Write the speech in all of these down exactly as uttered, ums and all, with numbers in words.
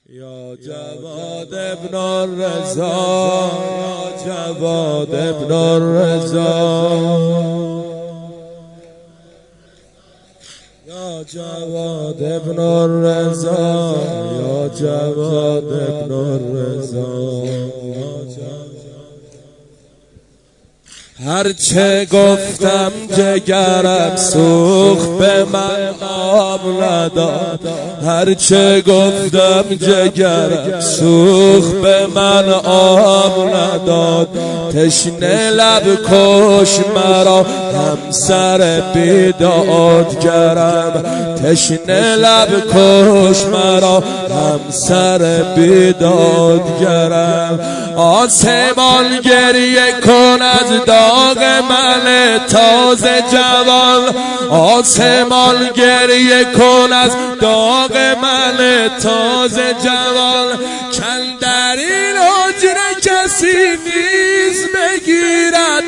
یا جواد ابن الرضا، یا جواد ابن الرضا، یا جواد ابن الرضا، یا جواد ابن الرضا. هرچه گفتم جگرم سوخت به من آب نداد، هرچه گفتم جگرم سوخت به من آب نداد. تشنه لب کش مرا همسر بیدادگرم، تشنه لب کش مرا همسر بیدادگرم. آسمان گریه کن از داغ من تازه جوان، آسمان گریه کن از داغ من تازه جوان. چند در این حجره کسی نیست بگیرد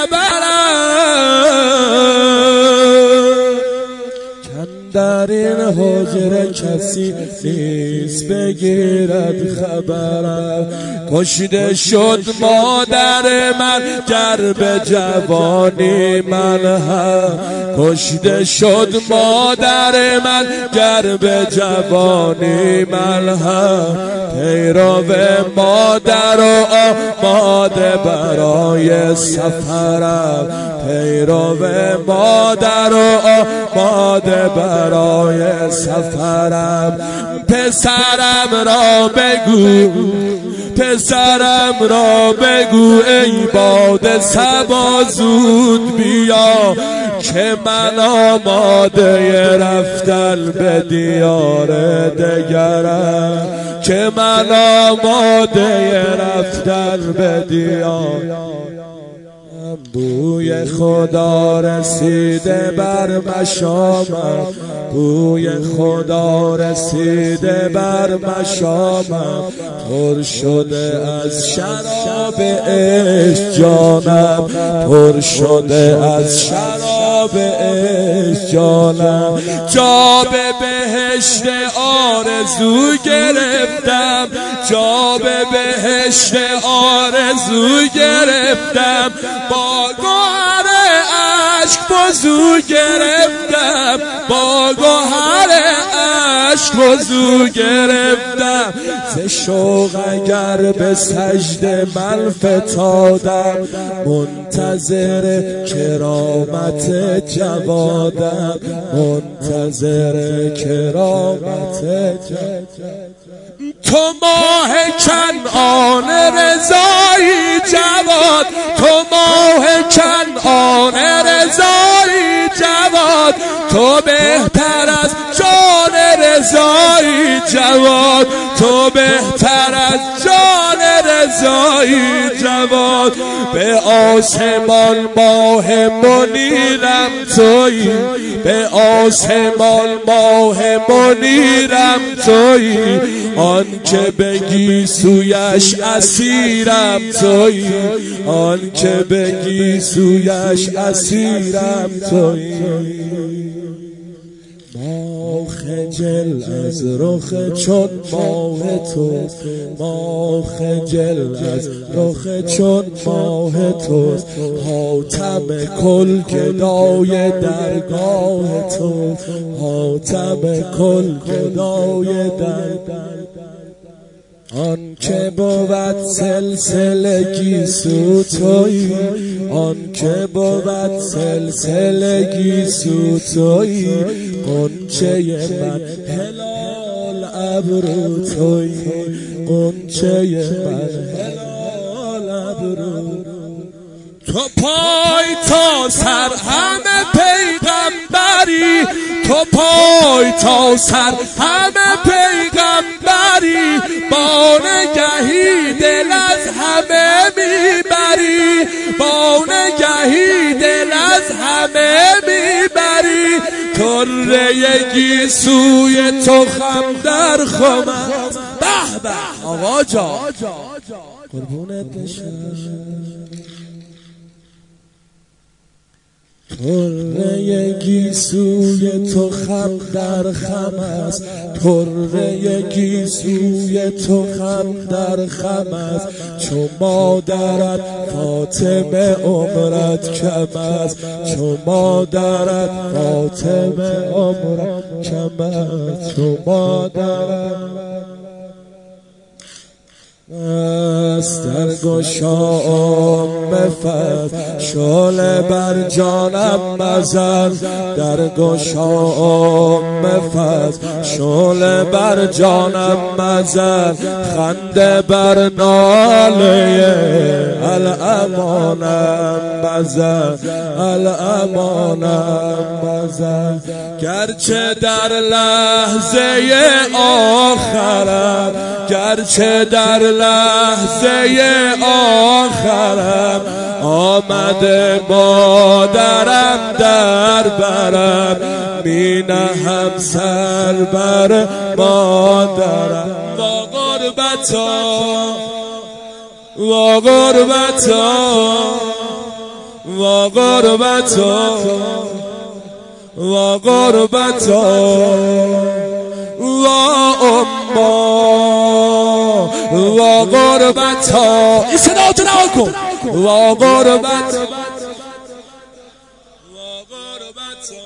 خبرم، در این حجره کسی نیست بگیرد خبرم. کشته شد مادر من گر به جوانی من هم، کشته شد مادر من گر به جوانی من هم. پیرو مادر و آماده برای سفرم، پیرو مادر و آماده برای سفرم. پسرم را بگو، پسرم را بگو ای باد صبا زود بیا، که من آماده رفتن به دیار دگرم، که من آماده رفتن به دیار. بوی خدا رسیده بر مشامم، بوی خدا رسیده بر مشامم. پر شده از شراب عشق جانم، پر شده از شراب عشق جانم. جا به بهشت آرزو گرفتم، جا به بهشت آرزو گرفتم. با گوهر عشق وضو گرفتم، با گوهر عشق وضو گرفتم. ز شوق اگر به سجده من فتادم، منتظر کرامت جوادم، منتظر کرامت جوادم. تو ماه کنعان رضایی جواد، تو ماه کنعان رضایی جواد. تو بهتر از جان رضایی جواد، تو بهتر از جان رضایی جواد. به آسمان ماه منیرم تویی، به آسمان ماه منیرم تویی. آن که بگی سویش اسیرم تویی، آن که بگی سویش اسیرم تویی. ما خجل از رخ چون ماه توست، ما خجل از رخ چون ماه توست. حاتم کل گدای درگاه توست، حاتم کل گدای درگاه. آن که بود سلسله گیسو تویی، آن که بود سلسله گیسو تویی. غنچه من هلال ابرو تویی، غنچه من هلال ابرو. تو پای تا سر همه پیغمبری، تو پای تا سر همه پیغمبری. با نگهی دل از همه میبری، با نگهی دل از همه میبری. کره گیسوی تو خم در خمم. به به آقا جا قربونت بشم. طره گیسوی تو خم در خم است، طره گیسوی تو خم در خم است، چو مادرت فاطمه عمرت کم است، چو مادرت فاطمه عمرت کم است، چو مادرت در گشام فت شعله بر جانم مزن، در گشام فت شعله بر جانم مزن، خنده بر ناله الامانم بزن، الامانم بزن، گرچه در لحظه آخرم، گرچه در لحظه آخرم آمده مادرم در برم، می نهم سر بر مادرم. وا غربتا وا غربتا وا غربتا وا غربتا وا اما وا غربتا. این صدا تو نها کن. وا غربتا وا غربتا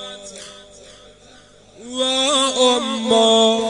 وا اما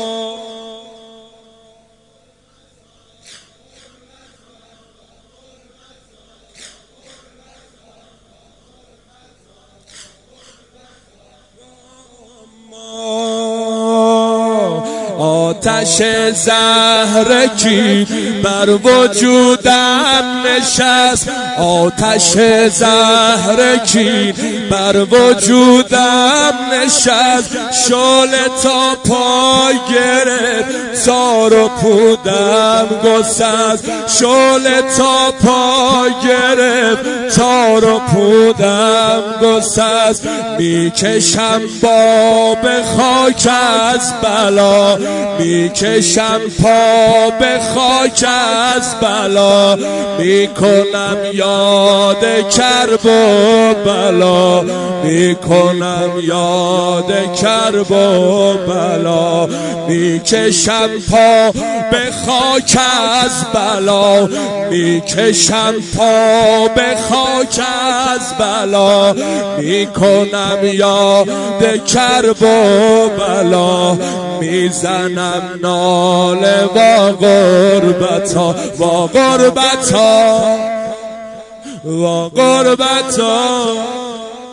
آتش زهرکی بر وجودم نشست، آتش زهرکی بر وجودم نشست، شعله تا پای گرفت تار و پودم گسست، شعله تا پای گرفت تار و پودم گسست، میکشم باب خاک از بلا، میکشم پا به خاک از بلا، میکنم یاد کرب و بلا، میکنم یاد کرب و بلا، میکشم پا به خاک از بلا، میکشم پا به خاک از بلا، میکنم یاد کرب و بلا، میزنم ناله وا غربتا وا غربتا وا غربتا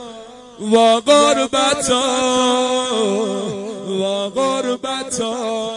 وا غربتا وا غربتا.